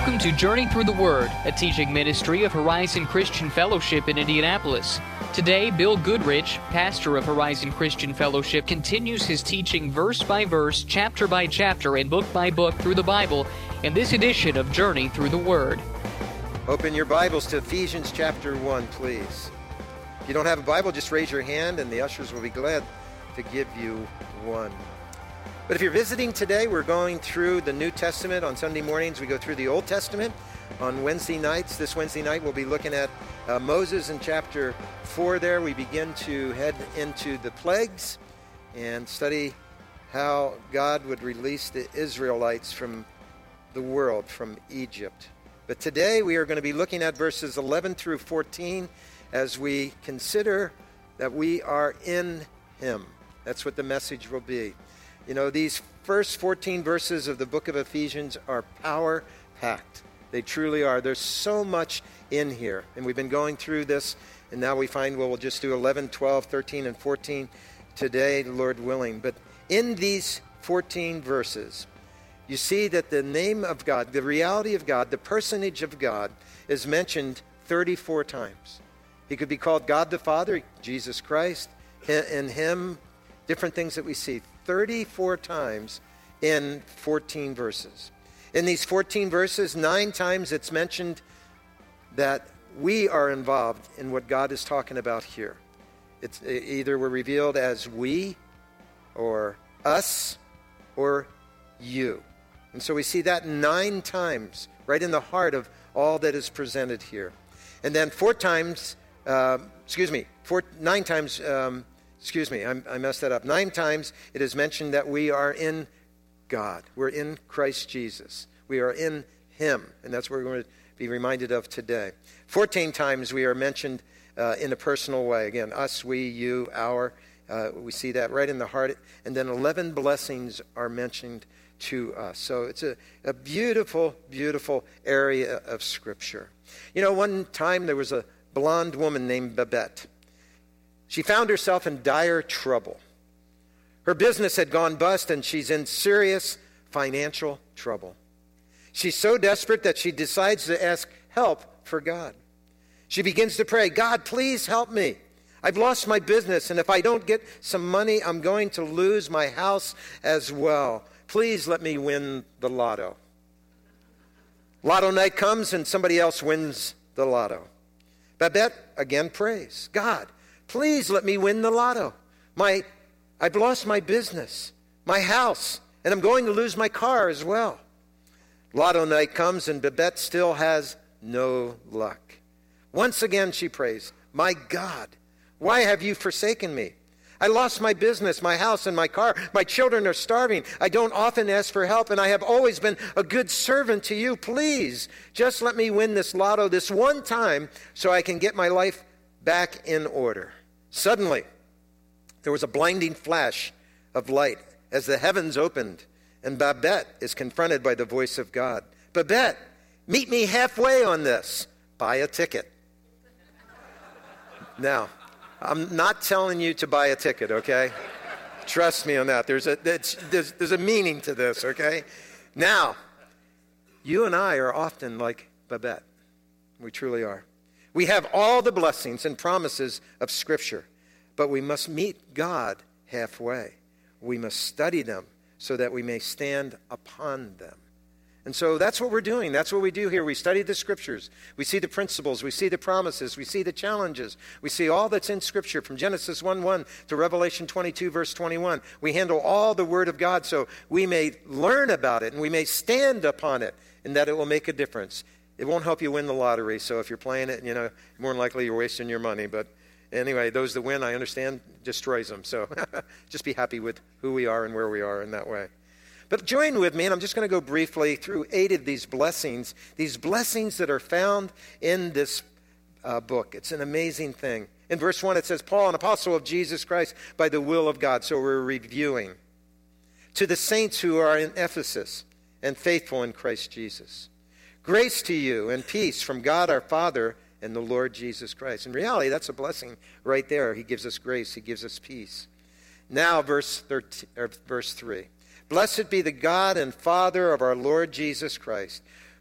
Welcome to Journey Through the Word, a teaching ministry of Horizon Christian Fellowship in Indianapolis. Today, Bill Goodrich, pastor of Horizon Christian Fellowship, continues his teaching verse by verse, chapter by chapter, and book by book through the Bible in this edition of Journey Through the Word. Open your Bibles to Ephesians chapter 1, please. If you don't have a Bible, just raise your hand and the ushers will be glad to give you one. But if you're visiting today, we're going through the New Testament. On Sunday mornings, we go through the Old Testament. On Wednesday nights, this Wednesday night, we'll be looking at Moses in chapter 4 there. We begin to head into the plagues and study how God would release the Israelites from the world, from Egypt. But today, we are going to be looking at verses 11 through 14 as we consider that we are in Him. That's what the message will be. You know, these first 14 verses of the book of Ephesians are power-packed. They truly are. There's so much in here. And we've been going through this, and now we find, well, we'll just do 11, 12, 13, and 14 today, Lord willing. But in these 14 verses, you see that the name of God, the reality of God, the personage of God is mentioned 34 times. He could be called God the Father, Jesus Christ, in Him, different things that we see. 34 times in 14 verses. In these 14 verses, 9 times it's mentioned that we are involved in what God is talking about here. It's either we're revealed as we, or us, or you. And so we see that 9 times, right in the heart of all that is presented here. And then 9 times, I messed that up. 9 times it is mentioned that we are in God. We're in Christ Jesus. We are in Him. And that's what we're going to be reminded of today. 14 times we are mentioned in a personal way. Again, us, we, you, our. We see that right in the heart. And then 11 blessings are mentioned to us. So it's a beautiful, beautiful area of Scripture. You know, one time there was a blonde woman named Babette. She found herself in dire trouble. Her business had gone bust, and she's in serious financial trouble. She's so desperate that she decides to ask help for God. She begins to pray, God, please help me. I've lost my business, and if I don't get some money, I'm going to lose my house as well. Please let me win the lotto. Lotto night comes, and somebody else wins the lotto. Babette again prays, God, please let me win the lotto. I've lost my business, my house, and I'm going to lose my car as well. Lotto night comes, and Babette still has no luck. Once again she prays, my God, why have you forsaken me? I lost my business, my house, and my car. My children are starving. I don't often ask for help, and I have always been a good servant to you. Please, just let me win this lotto this one time so I can get my life back in order. Suddenly, there was a blinding flash of light as the heavens opened, and Babette is confronted by the voice of God. Babette, meet me halfway on this. Buy a ticket. Now, I'm not telling you to buy a ticket, okay? Trust me on that. There's a meaning to this, okay? Now, you and I are often like Babette. We truly are. We have all the blessings and promises of Scripture, but we must meet God halfway. We must study them so that we may stand upon them. And so that's what we're doing. That's what we do here. We study the Scriptures. We see the principles. We see the promises. We see the challenges. We see all that's in Scripture from Genesis 1:1 to Revelation 22, verse 21. We handle all the Word of God so we may learn about it and we may stand upon it and that it will make a difference. It won't help you win the lottery, so if you're playing it, more than likely you're wasting your money. But anyway, those that win, I understand, destroys them. So just be happy with who we are and where we are in that way. But join with me, and I'm just going to go briefly through 8 of these blessings that are found in this book. It's an amazing thing. In verse 1, it says, Paul, an apostle of Jesus Christ by the will of God. So we're reviewing. To the saints who are in Ephesus and faithful in Christ Jesus. Grace to you and peace from God our Father and the Lord Jesus Christ. In reality, that's a blessing right there. He gives us grace. He gives us peace. Now, verse 3. Blessed be the God and Father of our Lord Jesus Christ,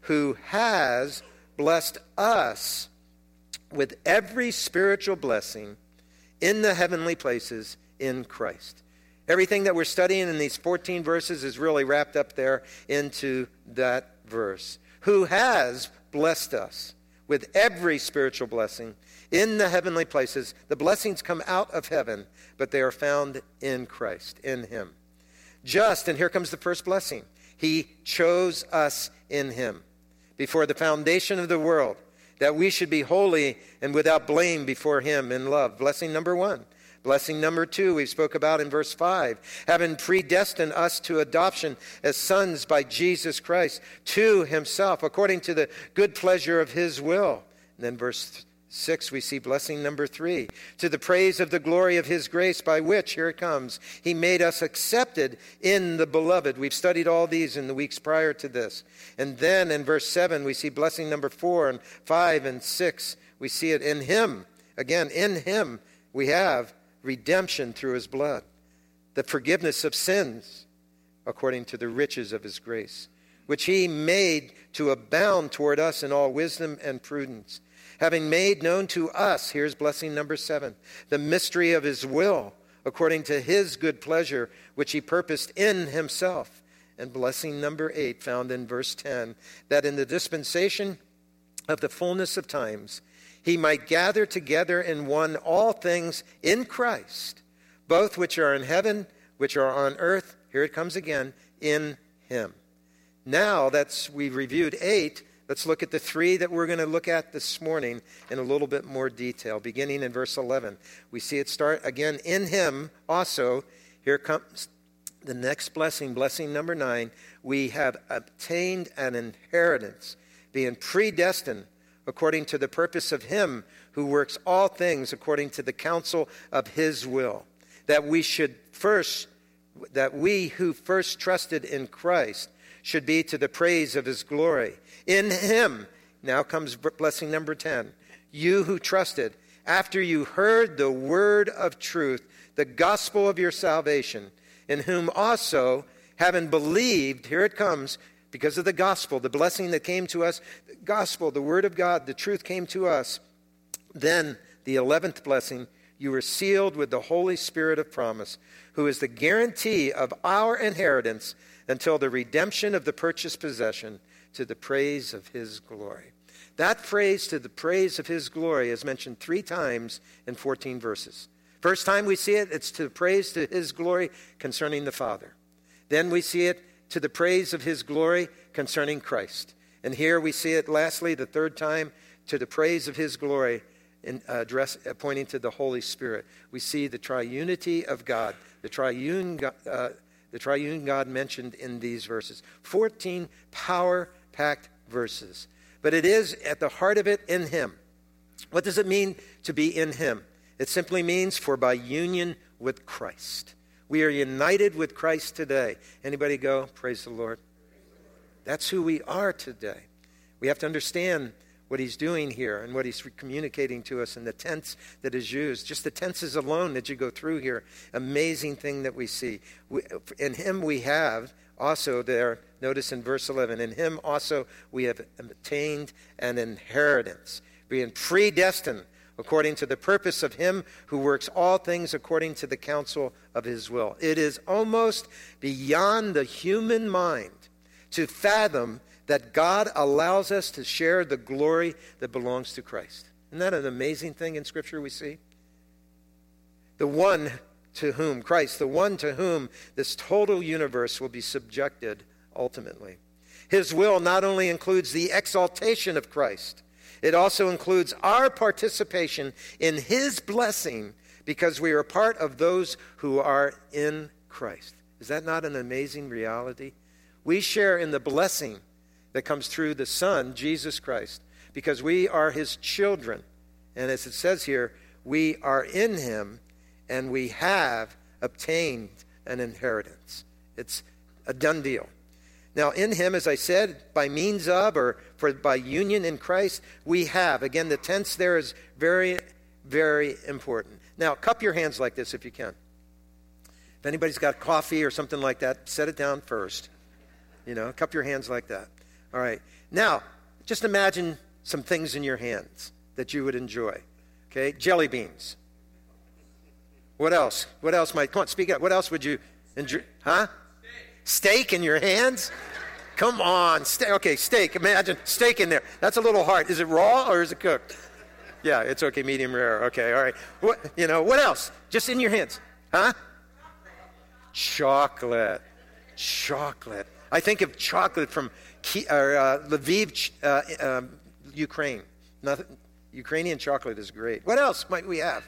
who has blessed us with every spiritual blessing in the heavenly places in Christ. Everything that we're studying in these 14 verses is really wrapped up there into that verse. Who has blessed us with every spiritual blessing in the heavenly places. The blessings come out of heaven, but they are found in Christ, in him. Just, and here comes the first blessing, he chose us in him before the foundation of the world, that we should be holy and without blame before him in love. Blessing number 1. Blessing number 2 we spoke about in verse 5. Having predestined us to adoption as sons by Jesus Christ to himself, according to the good pleasure of his will. And then verse 6 we see blessing number 3. To the praise of the glory of his grace, by which, here it comes, he made us accepted in the beloved. We've studied all these in the weeks prior to this. And then in verse 7 we see blessing number 4 and 5 and 6. We see it in him. Again, in him we have redemption through his blood, the forgiveness of sins according to the riches of his grace, which he made to abound toward us in all wisdom and prudence, having made known to us, here's blessing number 7, the mystery of his will according to his good pleasure, which he purposed in himself. And blessing number 8 found in verse 10, that in the dispensation of the fullness of times he might gather together in one all things in Christ, both which are in heaven, which are on earth, here it comes again, in him. Now we've reviewed 8, let's look at the 3 that we're going to look at this morning in a little bit more detail, beginning in verse 11. We see it start again, in him also. Here comes the next blessing, blessing number 9. We have obtained an inheritance, being predestined according to the purpose of him who works all things according to the counsel of his will, that we who first trusted in Christ should be to the praise of his glory. In him, now comes blessing number 10, you who trusted, after you heard the word of truth, the gospel of your salvation, in whom also, having believed, here it comes, because of the gospel, the blessing that came to us, the gospel, the word of God, the truth came to us. Then the 11th blessing, you were sealed with the Holy Spirit of promise, who is the guarantee of our inheritance until the redemption of the purchased possession, to the praise of his glory. That phrase, to the praise of his glory, is mentioned 3 times in 14 verses. First time we see it, it's to the praise to his glory concerning the Father. Then we see it to the praise of his glory concerning Christ. And here we see it lastly, the 3rd time, to the praise of his glory, pointing to the Holy Spirit. We see the triunity of God, the triune God mentioned in these verses. 14 power-packed verses. But it is at the heart of it in him. What does it mean to be in him? It simply means for by union with Christ. We are united with Christ today. Anybody go? Praise the Lord. That's who we are today. We have to understand what he's doing here and what he's communicating to us in the tense that is used. Just the tenses alone that you go through here, amazing thing that we see. In him we have also there, notice in verse 11, in him also we have obtained an inheritance, being predestined according to the purpose of him who works all things according to the counsel of his will. It is almost beyond the human mind to fathom that God allows us to share the glory that belongs to Christ. Isn't that an amazing thing in Scripture we see? The one to whom, Christ, the one to whom this total universe will be subjected ultimately. His will not only includes the exaltation of Christ, it also includes our participation in his blessing because we are part of those who are in Christ. Is that not an amazing reality? We share in the blessing that comes through the Son, Jesus Christ, because we are his children. And as it says here, we are in him and we have obtained an inheritance. It's a done deal. Now, in him, as I said, by means of or by union in Christ, we have. Again, the tense there is very, very important. Now, cup your hands like this if you can. If anybody's got coffee or something like that, set it down first. Cup your hands like that. All right. Now, just imagine some things in your hands that you would enjoy. Okay? Jelly beans. What else? What else might... Come on, speak up. What else would you enjoy? Huh? Steak in your hands? Come on. Okay, steak. Imagine steak in there. That's a little hard. Is it raw or is it cooked? Yeah, it's okay. Medium rare. Okay, all right. What else? Just in your hands. Huh? Chocolate. Chocolate. I think of chocolate from Lviv, Ukraine. Ukrainian chocolate is great. What else might we have?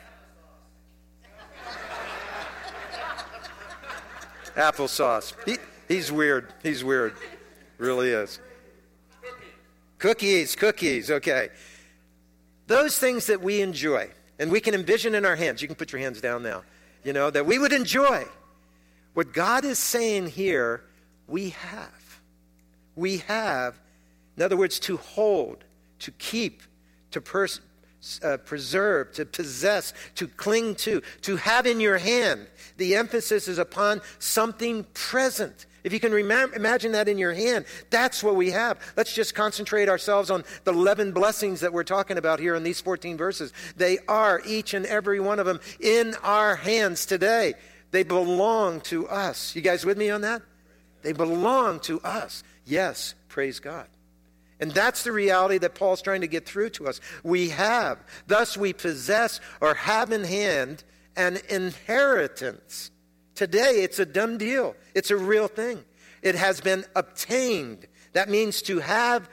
Applesauce. He's weird. He's weird. Really is. Cookies. Okay. Those things that we enjoy, and we can envision in our hands. You can put your hands down now. That we would enjoy. What God is saying here, we have. We have, in other words, to hold, to keep, to preserve, to possess, to cling to have in your hand. The emphasis is upon something present. If you can imagine that in your hand, that's what we have. Let's just concentrate ourselves on the 11 blessings that we're talking about here in these 14 verses. They are, each and every one of them, in our hands today. They belong to us. You guys with me on that? They belong to us. Yes, praise God. And that's the reality that Paul's trying to get through to us. We have. Thus we possess or have in hand an inheritance. Today it's a done deal. It's a real thing. It has been obtained. That means to have,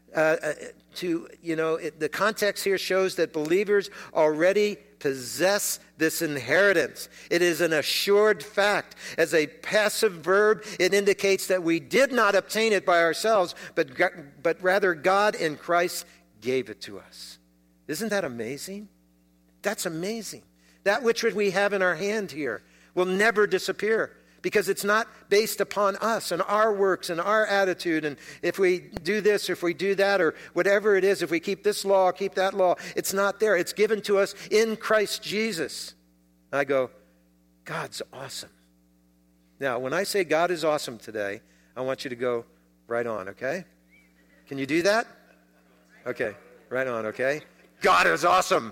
the context here shows that believers already possess this inheritance. It is an assured fact. As a passive verb, it indicates that we did not obtain it by ourselves, but rather God in Christ gave it to us. Isn't that amazing? That's amazing. That which we have in our hand here will never disappear because it's not based upon us and our works and our attitude. And if we do this or if we do that or whatever it is, if we keep this law, keep that law, it's not there. It's given to us in Christ Jesus. I go, God's awesome. Now, when I say God is awesome today, I want you to go right on, okay? Can you do that? Okay, right on, okay? God is awesome.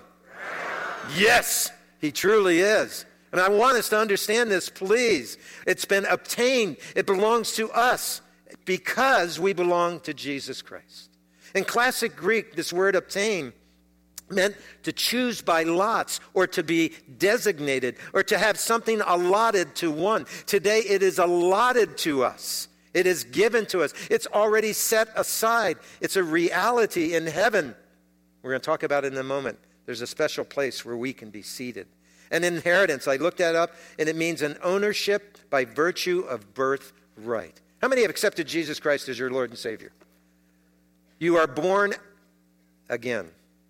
Yes, He truly is. And I want us to understand this, please. It's been obtained. It belongs to us because we belong to Jesus Christ. In classic Greek, this word obtain meant to choose by lots or to be designated or to have something allotted to one. Today it is allotted to us. It is given to us. It's already set aside. It's a reality in heaven. We're going to talk about it in a moment. There's a special place where we can be seated. An inheritance, I looked that up, and it means an ownership by virtue of birthright. How many have accepted Jesus Christ as your Lord and Savior? You are born again.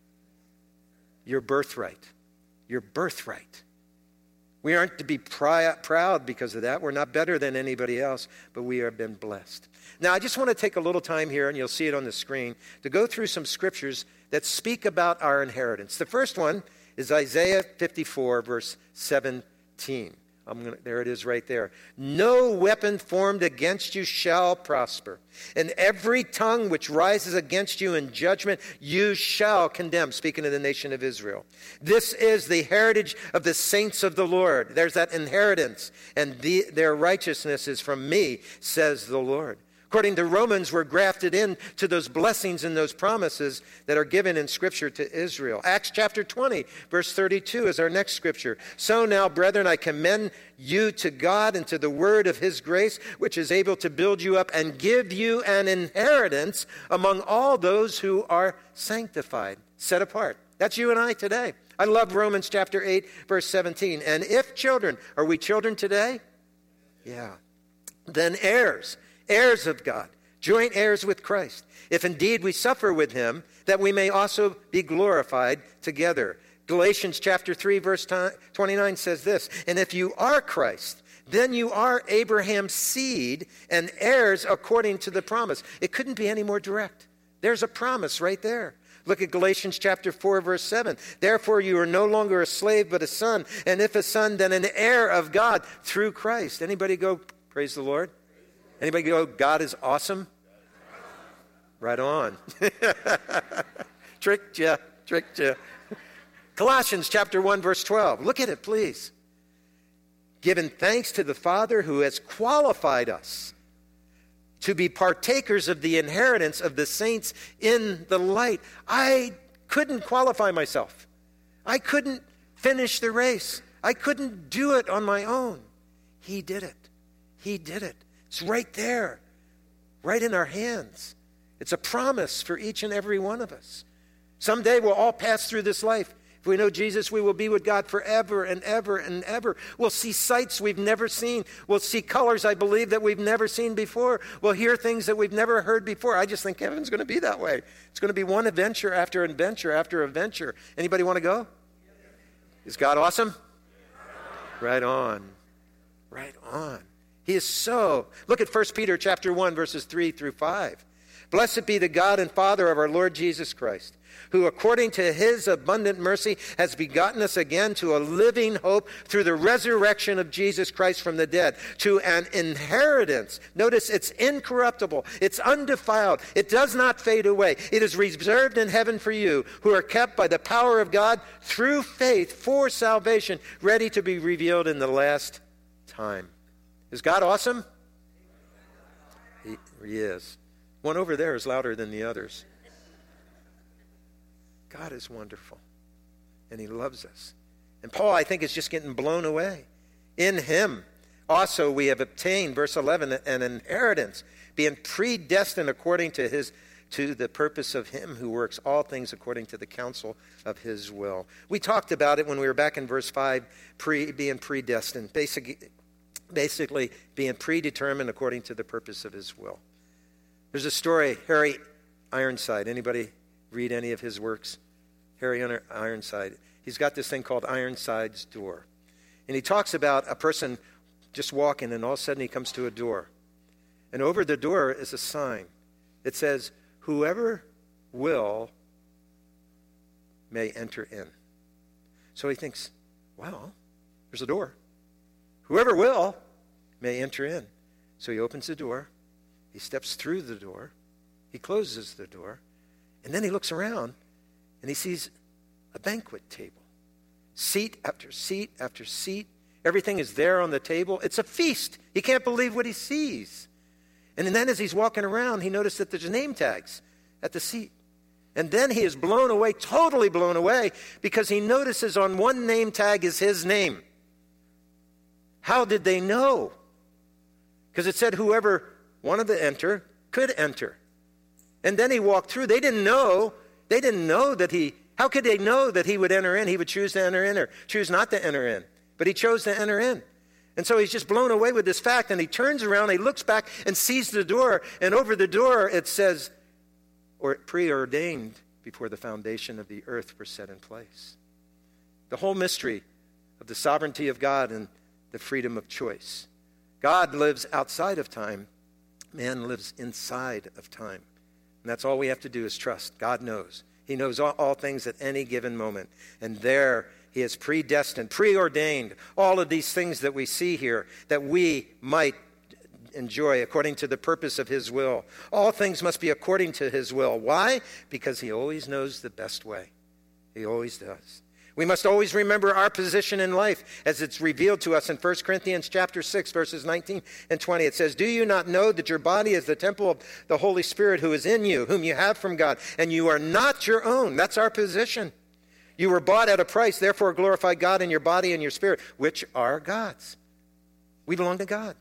Your birthright. Your birthright. We aren't to be proud because of that. We're not better than anybody else, but we have been blessed. Now, I just want to take a little time here, and you'll see it on the screen, to go through some scriptures that speak about our inheritance. The first one is Isaiah 54, verse 17. There it is right there. No weapon formed against you shall prosper, and every tongue which rises against you in judgment you shall condemn. Speaking of the nation of Israel. This is the heritage of the saints of the Lord. There's that inheritance, and their righteousness is from me, says the Lord. According to Romans, we're grafted in to those blessings and those promises that are given in Scripture to Israel. Acts chapter 20, verse 32 is our next Scripture. So now, brethren, I commend you to God and to the word of His grace, which is able to build you up and give you an inheritance among all those who are sanctified, set apart. That's you and I today. I love Romans chapter 8, verse 17. And if children, are we children today? Yeah. Then heirs of God, joint heirs with Christ, if indeed we suffer with Him, that we may also be glorified together. Galatians chapter 3, verse 29 says this, and if you are Christ, then you are Abraham's seed and heirs according to the promise. It couldn't be any more direct. There's a promise right there. Look at Galatians chapter 4, verse 7. Therefore you are no longer a slave, but a son, and if a son, then an heir of God through Christ. Anybody go, praise the Lord? Anybody go, God is awesome? Right on. Tricked you. Colossians chapter 1, verse 12. Look at it, please. Giving thanks to the Father who has qualified us to be partakers of the inheritance of the saints in the light. I couldn't qualify myself. I couldn't finish the race. I couldn't do it on my own. He did it. He did it. It's right there, right in our hands. It's a promise for each and every one of us. Someday we'll all pass through this life. If we know Jesus, we will be with God forever and ever and ever. We'll see sights we've never seen. We'll see colors, I believe, that we've never seen before. We'll hear things that we've never heard before. I just think heaven's going to be that way. It's going to be one adventure after adventure after adventure. Anybody want to go? Is God awesome? Right on. Right on. He is so. Look at 1 Peter chapter 1, verses 3 through 5. Blessed be the God and Father of our Lord Jesus Christ, who according to his abundant mercy has begotten us again to a living hope through the resurrection of Jesus Christ from the dead, to an inheritance. Notice it's incorruptible, it's undefiled, it does not fade away. It is reserved in heaven for you, who are kept by the power of God through faith for salvation, ready to be revealed in the last time. Is God awesome? He is. One over there is louder than the others. God is wonderful, and he loves us. And Paul, I think, is just getting blown away. In him also we have obtained, verse 11, an inheritance, being predestined according to the purpose of him who works all things according to the counsel of his will. We talked about it when we were back in verse 5, being predestined, basically being predetermined according to the purpose of his will. There's a story, Harry Ironside. Anybody read any of his works? Harry Ironside. He's got this thing called Ironside's Door. And he talks about a person just walking, and all of a sudden he comes to a door. And over the door is a sign. It says, whoever will may enter in. So he thinks, wow, there's a door. Whoever will may enter in. So he opens the door. He steps through the door. He closes the door. And then he looks around and he sees a banquet table. Seat after seat after seat. Everything is there on the table. It's a feast. He can't believe what he sees. And then as he's walking around, he noticed that there's name tags at the seat. And then he is blown away, totally blown away, because he notices on one name tag is his name. How did they know? Because it said whoever wanted to enter could enter. And then he walked through. They didn't know that how could they know that he would enter in? He would choose to enter in or choose not to enter in. But he chose to enter in. And so he's just blown away with this fact, and he turns around, he looks back and sees the door, and over the door it says, or preordained before the foundation of the earth were set in place. The whole mystery of the sovereignty of God and the freedom of choice. God lives outside of time. Man lives inside of time. And that's all we have to do is trust. God knows. He knows all things at any given moment. And there he has predestined, preordained all of these things that we see here that we might enjoy according to the purpose of his will. All things must be according to his will. Why? Because he always knows the best way. He always does. We must always remember our position in life as it's revealed to us in 1 Corinthians chapter 6, verses 19 and 20. It says, do you not know that your body is the temple of the Holy Spirit who is in you, whom you have from God, and you are not your own? That's our position. You were bought at a price, therefore glorify God in your body and your spirit, which are God's. We belong to God.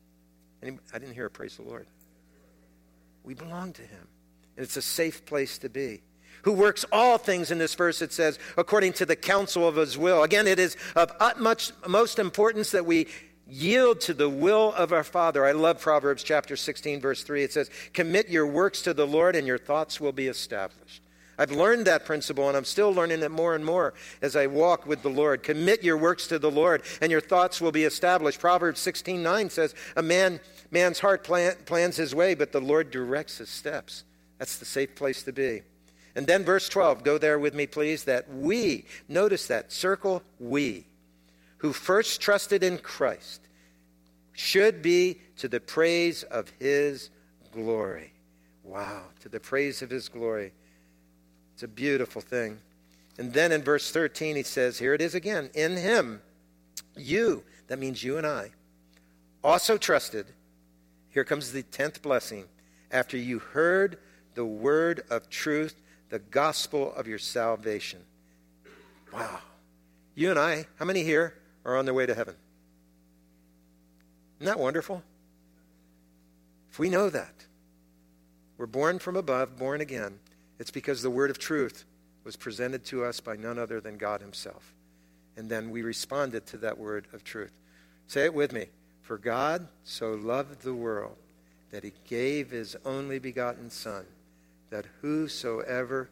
I didn't hear a praise the Lord. We belong to him. And it's a safe place to be. Who works all things, in this verse it says, according to the counsel of his will. Again, it is of utmost importance that we yield to the will of our Father. I love Proverbs chapter 16, verse 3. It says, commit your works to the Lord and your thoughts will be established. I've learned that principle, and I'm still learning it more and more as I walk with the Lord. Commit your works to the Lord, and your thoughts will be established. Proverbs 16:9 says, a man's heart plans his way, but the Lord directs his steps. That's the safe place to be. And then verse 12, go there with me, please, that we, notice that, circle we, who first trusted in Christ, should be to the praise of his glory. Wow, to the praise of his glory. It's a beautiful thing. And then in verse 13 he says, here it is again, in him, you, that means you and I, also trusted. Here comes the 10th blessing. After you heard the word of truth, the gospel of your salvation. Wow. You and I, how many here are on their way to heaven? Isn't that wonderful? If we know that, we're born from above, born again, it's because the word of truth was presented to us by none other than God himself. And then we responded to that word of truth. Say it with me. For God so loved the world that he gave his only begotten Son, that whosoever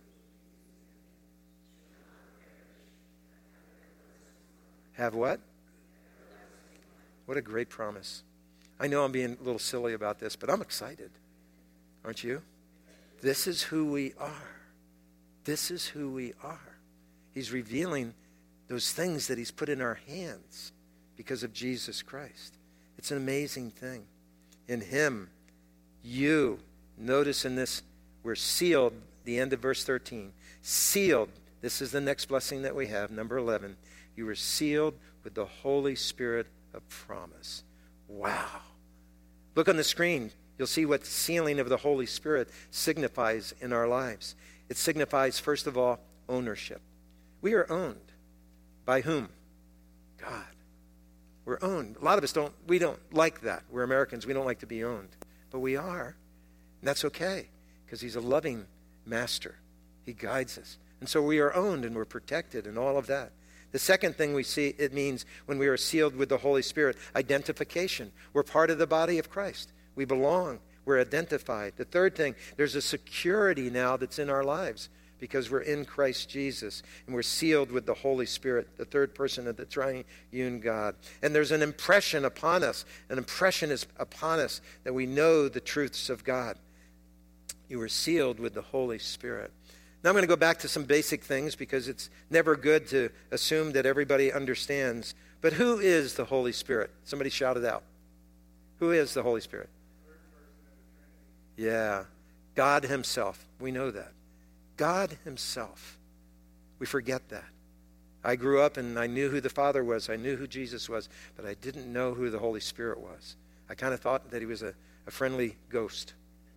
have what? What a great promise. I know I'm being a little silly about this, but I'm excited. Aren't you? This is who we are. This is who we are. He's revealing those things that he's put in our hands because of Jesus Christ. It's an amazing thing. In him, you, notice in this, we're sealed, the end of verse 13. Sealed. This is the next blessing that we have, number 11. You were sealed with the Holy Spirit of promise. Wow. Look on the screen. You'll see what the sealing of the Holy Spirit signifies in our lives. It signifies, first of all, ownership. We are owned. By whom? God. We're owned. A lot of us don't like that. We're Americans. We don't like to be owned. But we are. And that's okay, because he's a loving master. He guides us. And so we are owned and we're protected and all of that. The second thing we see, it means when we are sealed with the Holy Spirit, identification. We're part of the body of Christ. We belong. We're identified. The third thing, there's a security now that's in our lives because we're in Christ Jesus and we're sealed with the Holy Spirit, the third person of the triune God. And there's an impression upon us. An impression is upon us that we know the truths of God. You were sealed with the Holy Spirit. Now I'm going to go back to some basic things because it's never good to assume that everybody understands. But who is the Holy Spirit? Somebody shout it out. Who is the Holy Spirit? Yeah, God himself. We know that. God himself. We forget that. I grew up and I knew who the Father was. I knew who Jesus was, but I didn't know who the Holy Spirit was. I kind of thought that he was a friendly ghost,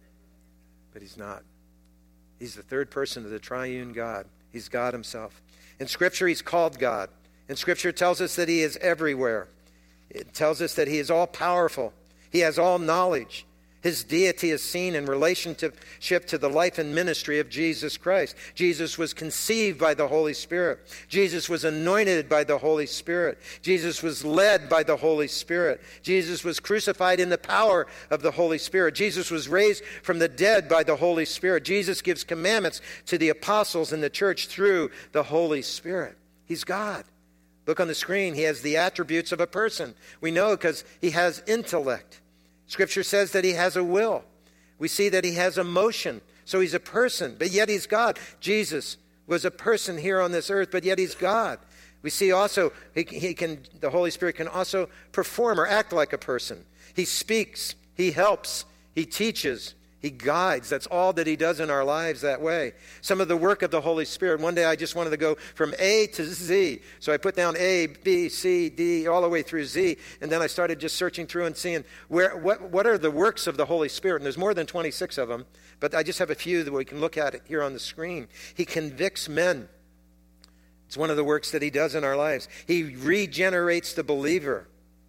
but he's not. He's the third person of the triune God. He's God himself. In Scripture, he's called God. And Scripture tells us that he is everywhere. It tells us that he is all-powerful. He has all knowledge. His deity is seen in relationship to the life and ministry of Jesus Christ. Jesus was conceived by the Holy Spirit. Jesus was anointed by the Holy Spirit. Jesus was led by the Holy Spirit. Jesus was crucified in the power of the Holy Spirit. Jesus was raised from the dead by the Holy Spirit. Jesus gives commandments to the apostles in the church through the Holy Spirit. He's God. Look on the screen. He has the attributes of a person. We know because he has intellect. Scripture says that he has a will. We see that he has emotion. So he's a person, but yet he's God. Jesus was a person here on this earth, but yet he's God. We see also the Holy Spirit can also perform or act like a person. He speaks, he helps, he teaches, he guides. That's all that he does in our lives that way. Some of the work of the Holy Spirit. One day I just wanted to go from A to Z. So I put down A, B, C, D, all the way through Z. And then I started just searching through and seeing what are the works of the Holy Spirit. And there's more than 26 of them. But I just have a few that we can look at it here on the screen. He convicts men. It's one of the works that he does in our lives. He regenerates the believer.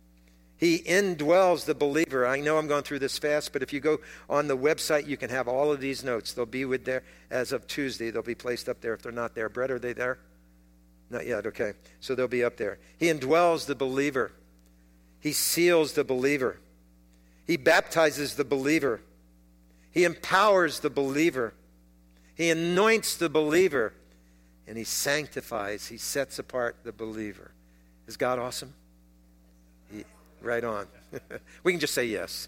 He indwells the believer. I know I'm going through this fast, but if you go on the website, you can have all of these notes. They'll be with there as of Tuesday. They'll be placed up there if they're not there. Brett, are they there? Not yet, okay. So they'll be up there. He indwells the believer. He seals the believer. He baptizes the believer. He empowers the believer. He anoints the believer. And he sanctifies, he sets apart the believer. Is God awesome? Right on. We can just say yes.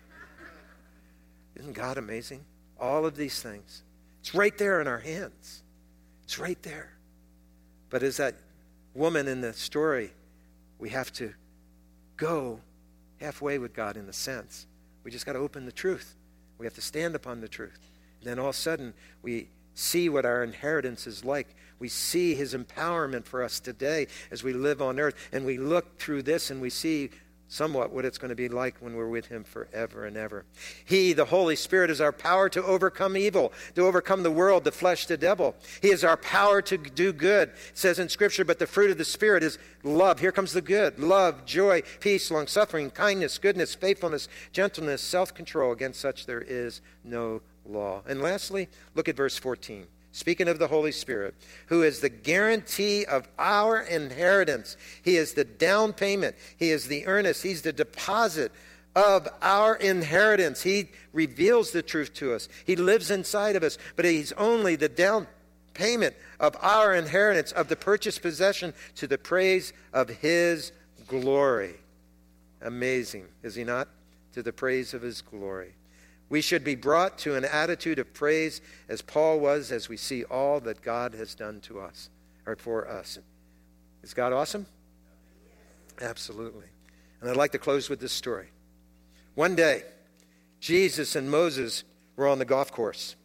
Isn't God amazing? All of these things. It's right there in our hands. It's right there. But as that woman in the story, we have to go halfway with God in the sense. We just got to open the truth. We have to stand upon the truth. And then all of a sudden, we see what our inheritance is like. We see his empowerment for us today as we live on earth. And we look through this and we see somewhat what it's going to be like when we're with him forever and ever. He, the Holy Spirit, is our power to overcome evil, to overcome the world, the flesh, the devil. He is our power to do good. It says in Scripture, but the fruit of the Spirit is love. Here comes the good. Love, joy, peace, long-suffering, kindness, goodness, faithfulness, gentleness, self-control. Against such there is no law. And lastly, look at verse 14. Speaking of the Holy Spirit, who is the guarantee of our inheritance. He is the down payment. He is the earnest. He's the deposit of our inheritance. He reveals the truth to us. He lives inside of us, but he's only the down payment of our inheritance, of the purchased possession, to the praise of his glory. Amazing, is he not? To the praise of his glory. We should be brought to an attitude of praise as Paul was as we see all that God has done to us, or for us. Is God awesome? Absolutely. And I'd like to close with this story. One day, Jesus and Moses were on the golf course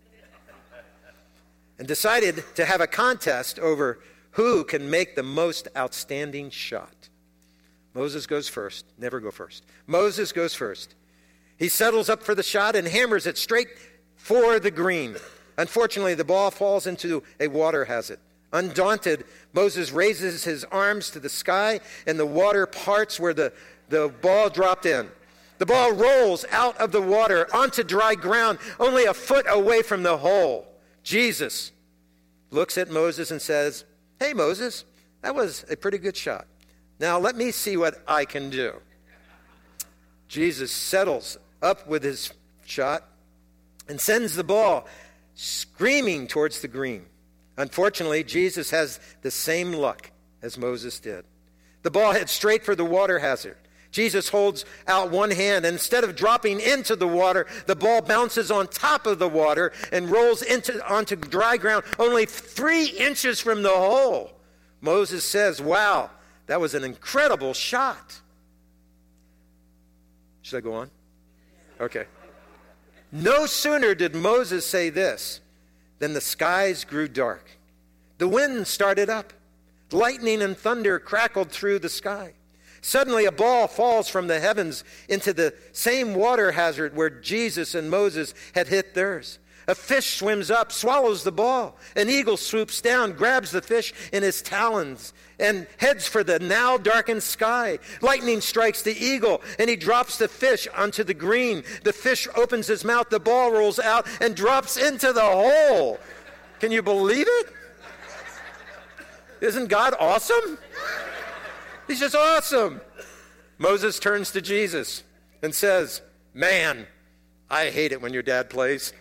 and decided to have a contest over who can make the most outstanding shot. Moses goes first. Never go first. Moses goes first. He settles up for the shot and hammers it straight for the green. Unfortunately, the ball falls into a water hazard. Undaunted, Moses raises his arms to the sky, and the water parts where the ball dropped in. The ball rolls out of the water onto dry ground, only a foot away from the hole. Jesus looks at Moses and says, "Hey, Moses, that was a pretty good shot. Now let me see what I can do." Jesus settles up with his shot and sends the ball screaming towards the green. Unfortunately, Jesus has the same luck as Moses did. The ball heads straight for the water hazard. Jesus holds out one hand, and instead of dropping into the water, the ball bounces on top of the water and rolls onto dry ground only 3 inches from the hole. Moses says, "Wow, that was an incredible shot." Should I go on? Okay. No sooner did Moses say this than the skies grew dark. The wind started up. Lightning and thunder crackled through the sky. Suddenly a ball falls from the heavens into the same water hazard where Jesus and Moses had hit theirs. A fish swims up, swallows the ball. An eagle swoops down, grabs the fish in his talons, and heads for the now darkened sky. Lightning strikes the eagle, and he drops the fish onto the green. The fish opens his mouth, the ball rolls out, and drops into the hole. Can you believe it? Isn't God awesome? He's just awesome. Moses turns to Jesus and says, "Man, I hate it when your dad plays."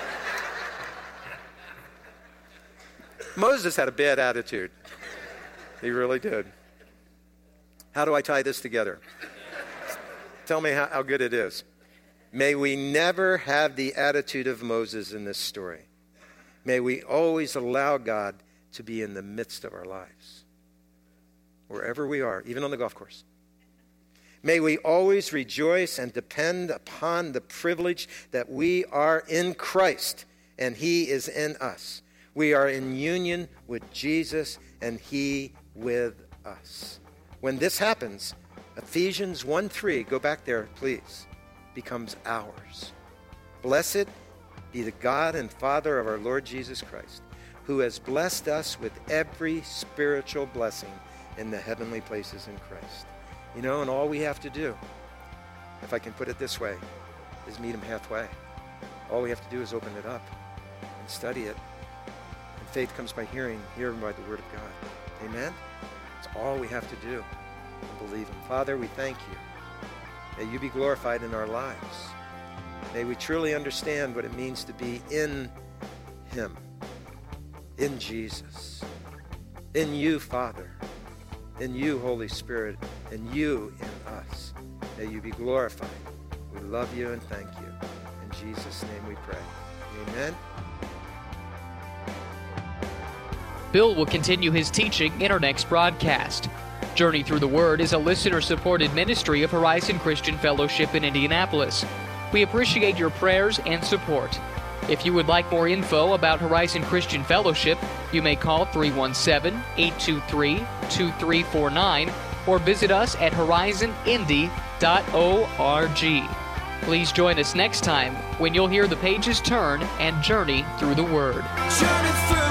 Moses had a bad attitude. He really did. How do I tie this together? Tell me how good it is. May we never have the attitude of Moses in this story. May we always allow God to be in the midst of our lives, wherever we are, even on the golf course. May we always rejoice and depend upon the privilege that we are in Christ and he is in us. We are in union with Jesus and he with us. When this happens, Ephesians 1:3, go back there, please, becomes ours. Blessed be the God and Father of our Lord Jesus Christ, who has blessed us with every spiritual blessing in the heavenly places in Christ. You know, and all we have to do, if I can put it this way, is meet him halfway. All we have to do is open it up and study it. And faith comes by hearing by the word of God. Amen? That's all we have to do and believe him. Father, we thank you. May you be glorified in our lives. May we truly understand what it means to be in him, in Jesus, in you, Father, in you, Holy Spirit, and you in us. May you be glorified. We love you and thank you. In Jesus' name we pray. Amen. Bill will continue his teaching in our next broadcast. Journey Through the Word is a listener-supported ministry of Horizon Christian Fellowship in Indianapolis. We appreciate your prayers and support. If you would like more info about Horizon Christian Fellowship, you may call 317-823-2349 or visit us at horizonindy.org. Please join us next time when you'll hear the pages turn and journey through the Word. Journey through